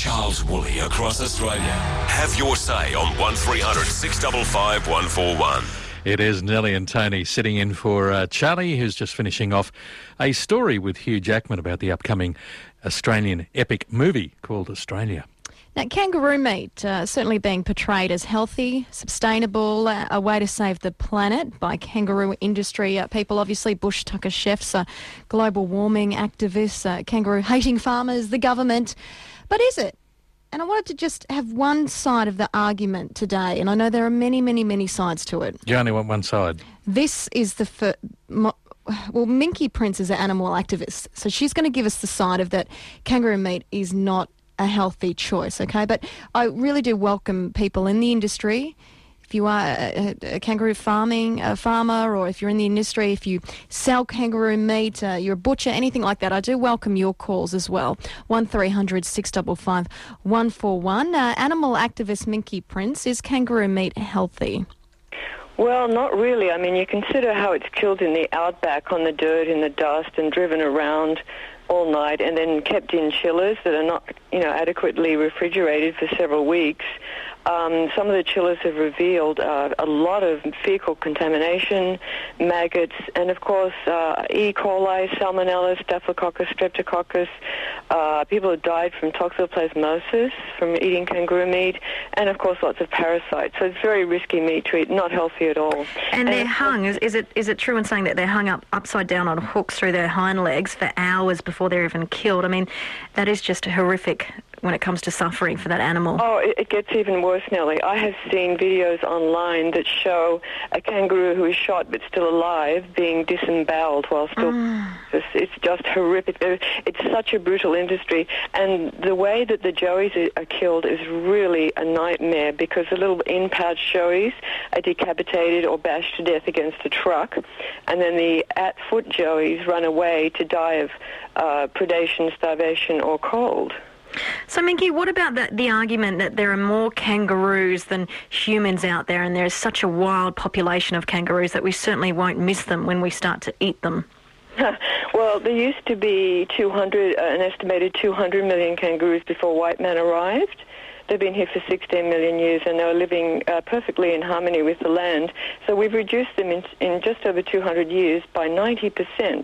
Charles Woolley across Australia. Have your say on 1300 655 141. It is Nellie and Tony sitting in for Charlie, who's just finishing off a story with Hugh Jackman about the upcoming Australian epic movie called Australia. Now, kangaroo meat certainly being portrayed as healthy, sustainable, a way to save the planet by kangaroo industry people, obviously bush tucker chefs, global warming activists, kangaroo-hating farmers, the government. But is it? And I wanted to just have one side of the argument today, and I know there are many, many, many sides to it. You only want one side? This is the Minky Prince is an animal activist, so she's going to give us the side of that kangaroo meat is not a healthy choice, okay? But I really do welcome people in the industry. If you are a kangaroo farmer, or if you're in the industry, if you sell kangaroo meat, you're a butcher, anything like that, I do welcome your calls as well. 1300 655 141. Animal activist Minky Prince, is kangaroo meat healthy? Well, not really. I mean, you consider how it's killed in the outback on the dirt, in the dust, and driven around all night, and then kept in chillers that are not, adequately refrigerated for several weeks. Some of the chillers have revealed a lot of fecal contamination, maggots, and of course E. coli, Salmonella, Staphylococcus, Streptococcus. People have died from toxoplasmosis from eating kangaroo meat, and of course lots of parasites. So it's very risky meat to eat, not healthy at all. And they're hung. Is it true in saying that they're hung up upside down on hooks through their hind legs for hours before they're even killed? I mean, that is just horrific when it comes to suffering for that animal. Oh, it gets even worse, Nellie. I have seen videos online that show a kangaroo who is shot but still alive being disemboweled while still... It's just horrific. It's such a brutal industry. And the way that the joeys are killed is really a nightmare, because the little in-pouch joeys are decapitated or bashed to death against a truck, and then the at-foot joeys run away to die of predation, starvation or cold. So, Minky, what about the argument that there are more kangaroos than humans out there, and there's such a wild population of kangaroos that we certainly won't miss them when we start to eat them? Well, there used to be an estimated 200 million kangaroos before white man arrived. They've been here for 16 million years, and they're living perfectly in harmony with the land. So we've reduced them in just over 200 years by 90%.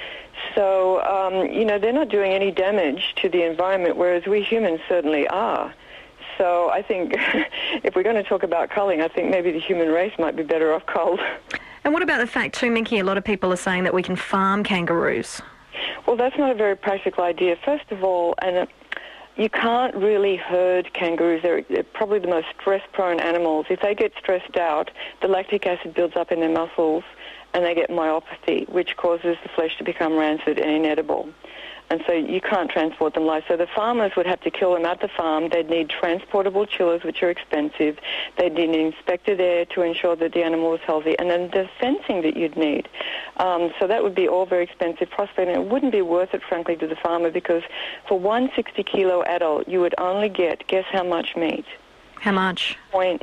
So, they're not doing any damage to the environment, whereas we humans certainly are. So I think if we're going to talk about culling, I think maybe the human race might be better off culled. And what about the fact too, Minky, a lot of people are saying that we can farm kangaroos? Well, that's not a very practical idea. First of all, you can't really herd kangaroos. They're probably the most stress-prone animals. If they get stressed out, the lactic acid builds up in their muscles, and they get myopathy, which causes the flesh to become rancid and inedible. And so you can't transport them live. So the farmers would have to kill them at the farm. They'd need transportable chillers, which are expensive. They'd need an inspector there to ensure that the animal was healthy. And then the fencing that you'd need. So that would be all very expensive prospect. And it wouldn't be worth it, frankly, to the farmer, because for one 60-kilo adult, you would only get, guess how much meat? How much?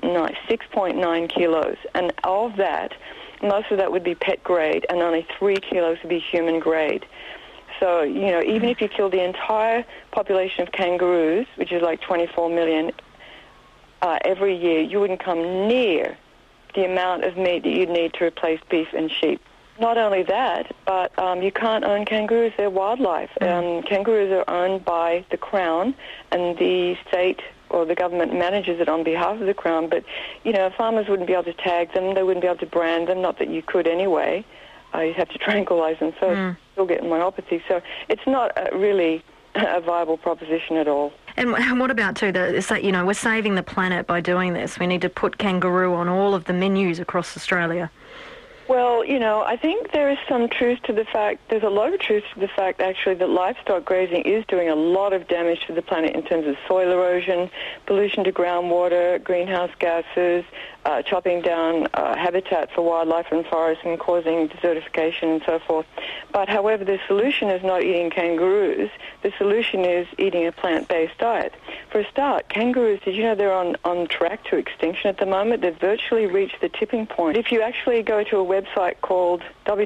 6.9 kilos. And of that, most of that would be pet grade, and only 3 kilos would be human grade. So, even if you kill the entire population of kangaroos, which is like 24 million every year, you wouldn't come near the amount of meat that you'd need to replace beef and sheep. Not only that, but you can't own kangaroos. They're wildlife. Kangaroos are owned by the Crown, and the state or the government manages it on behalf of the Crown, but, farmers wouldn't be able to tag them, they wouldn't be able to brand them, not that you could anyway. You'd have to tranquilize them first, still get myopathy. So it's not really a viable proposition at all. And what about, too, we're saving the planet by doing this. We need to put kangaroo on all of the menus across Australia. Well, I think there is some truth to the fact, there's a lot of truth to the fact, actually, that livestock grazing is doing a lot of damage to the planet in terms of soil erosion, pollution to groundwater, greenhouse gases, chopping down habitat for wildlife and forests and causing desertification and so forth. But, however, the solution is not eating kangaroos. The solution is eating a plant-based diet. For a start, kangaroos, did you know they're on track to extinction at the moment? They've virtually reached the tipping point. If you actually go to a website called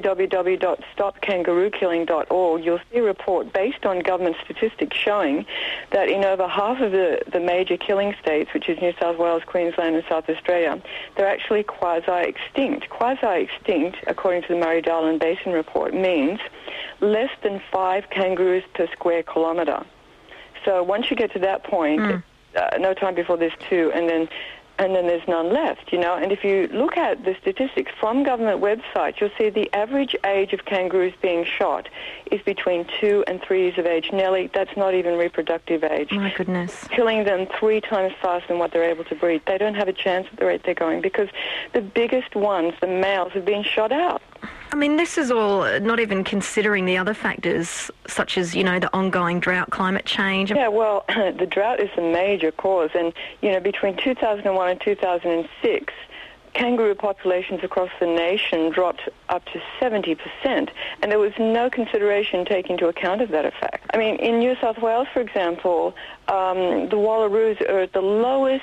www.stopkangarookilling.org, you'll see a report based on government statistics showing that in over half of the major killing states, which is New South Wales, Queensland and South Australia, they're actually quasi-extinct. Quasi-extinct, according to the Murray-Darling Basin report, means less than 5 kangaroos per square kilometre. So once you get to that point, no time before there's 2, and then there's none left, And if you look at the statistics from government websites, you'll see the average age of kangaroos being shot is between 2 and 3 years of age. Nellie, that's not even reproductive age. My goodness. Killing them 3 times faster than what they're able to breed. They don't have a chance at the rate they're going because the biggest ones, the males, have been shot out. I mean, this is all not even considering the other factors, such as, the ongoing drought, climate change. Yeah, well, the drought is a major cause. And, between 2001 and 2006, kangaroo populations across the nation dropped up to 70%, and there was no consideration taken into account of that effect. I mean, in New South Wales, for example, the wallaroos are at the lowest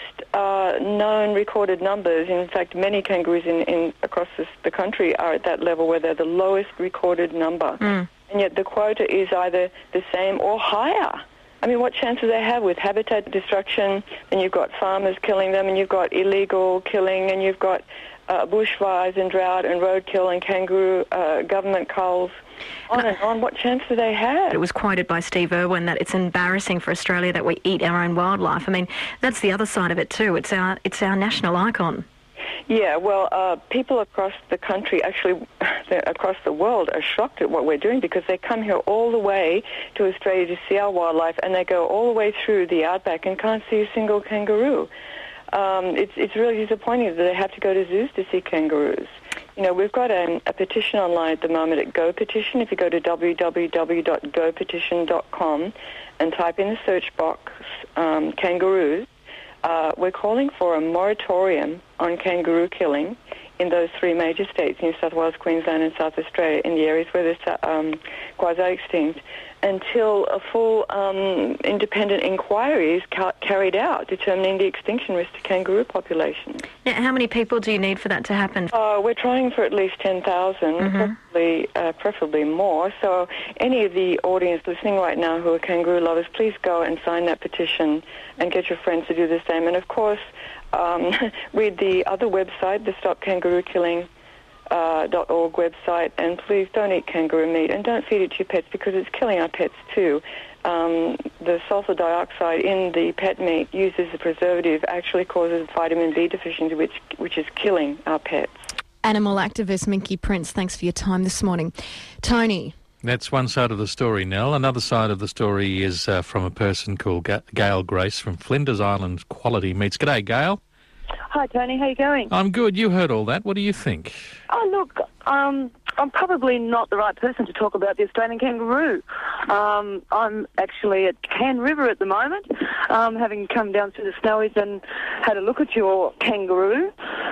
known recorded numbers. In fact, many kangaroos across the country are at that level where they're the lowest recorded number. And yet the quota is either the same or higher. I mean, what chance do they have with habitat destruction? Then you've got farmers killing them, and you've got illegal killing, and you've got bushfires and drought and roadkill and kangaroo government culls. On and on. What chance do they have? It was quoted by Steve Irwin that it's embarrassing for Australia that we eat our own wildlife. I mean, that's the other side of it too. It's our national icon. Yeah, well, people across the country, actually across the world, are shocked at what we're doing because they come here all the way to Australia to see our wildlife, and they go all the way through the outback and can't see a single kangaroo. It's really disappointing that they have to go to zoos to see kangaroos. We've got a petition online at the moment at Go Petition. If you go to www.gopetition.com and type in the search box kangaroos, we're calling for a moratorium on kangaroo killing in those 3 major states, New South Wales, Queensland and South Australia, in the areas where they're quasi-extinct, until a full independent inquiry is carried out determining the extinction risk to kangaroo populations. Now, how many people do you need for that to happen? We're trying for at least 10,000, preferably more. So any of the audience listening right now who are kangaroo lovers, please go and sign that petition and get your friends to do the same. And, of course, read the other website, the StopKangarooKilling.org website, and please don't eat kangaroo meat and don't feed it to your pets because it's killing our pets too. The sulfur dioxide in the pet meat used as a preservative actually causes vitamin B deficiency, which is killing our pets. Animal activist Minky Prince, thanks for your time this morning. Tony. That's one side of the story, Nell. Another side of the story is from a person called Gail Grace from Flinders Island Quality Meats. G'day, Gail. Hi, Tony. How you going? I'm good. You heard all that. What do you think? Oh, look, I'm probably not the right person to talk about the Australian kangaroo. I'm actually at Can River at the moment, having come down through the snowies and had a look at your kangaroo,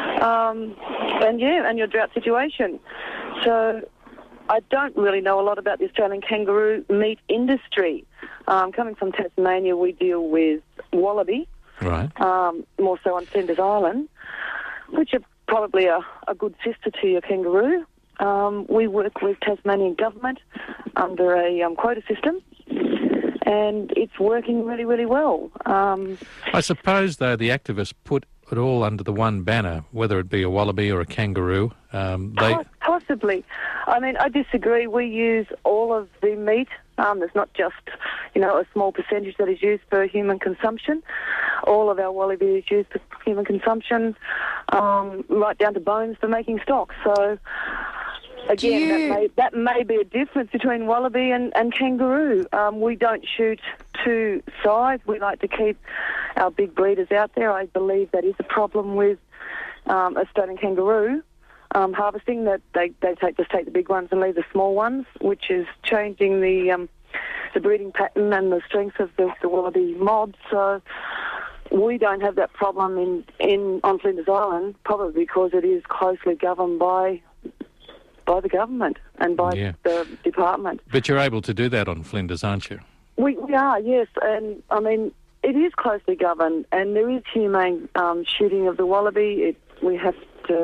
and your drought situation. So I don't really know a lot about the Australian kangaroo meat industry. Coming from Tasmania, we deal with wallaby. Right. More so on Flinders Island, which are probably a good sister to your kangaroo. We work with Tasmanian government under a quota system, and it's working really, really well. I suppose, though, the activists put it all under the one banner, whether it be a wallaby or a kangaroo. Possibly. I mean, I disagree. We use all of the meat. There's not just, a small percentage that is used for human consumption. All of our wallaby is used for human consumption, right down to bones for making stock. So, again, that may be a difference between wallaby and kangaroo. We don't shoot to size. We like to keep our big breeders out there. I believe that is a problem with Australian kangaroo. Harvesting, that they just take the big ones and leave the small ones, which is changing the breeding pattern and the strength of the wallaby mob. So we don't have that problem on Flinders Island, probably because it is closely governed by the government and by the department. But you're able to do that on Flinders, aren't you? We are, yes, and I mean it is closely governed, and there is humane shooting of the wallaby. We have to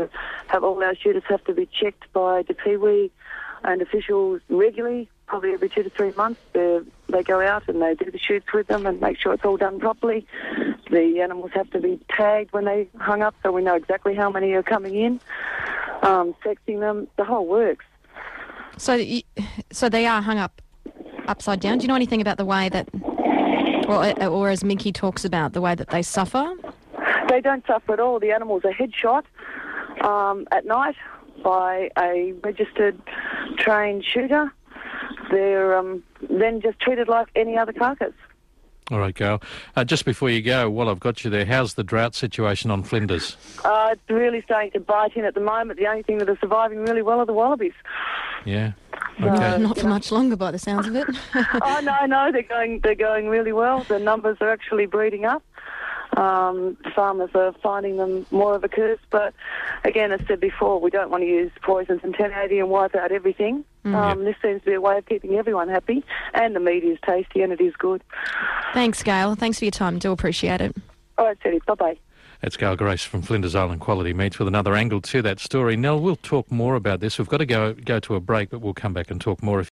all our shooters have to be checked by the Kiwi and officials regularly, probably every 2 to 3 months. They go out and they do the shoots with them and make sure it's all done properly. The animals have to be tagged when they hung up, so we know exactly how many are coming in, sexing them, the whole works. So they are hung up upside down. Do you know anything about the way that, or as Minky talks about, the way that they suffer? They don't suffer at all. The animals are headshot at night by a registered trained shooter. They're then just treated like any other carcass. All right, Gail. Just before you go, while I've got you there, how's the drought situation on Flinders? It's really starting to bite in at the moment. The only thing that are surviving really well are the wallabies. Yeah. Okay. Not for much longer, by the sounds of it. Oh no, they're going really well. The numbers are actually breeding up. Farmers are finding them more of a curse, but again, as said before, we don't want to use poisons and 1080 and wipe out everything. This seems to be a way of keeping everyone happy, and the meat is tasty and it is good. Thanks, Gail. Thanks for your time. Do appreciate it. All right, Teddy. Bye-bye. That's Gail Grace from Flinders Island Quality Meats with another angle to that story. Nell, we'll talk more about this. We've got to go to a break, but we'll come back and talk more.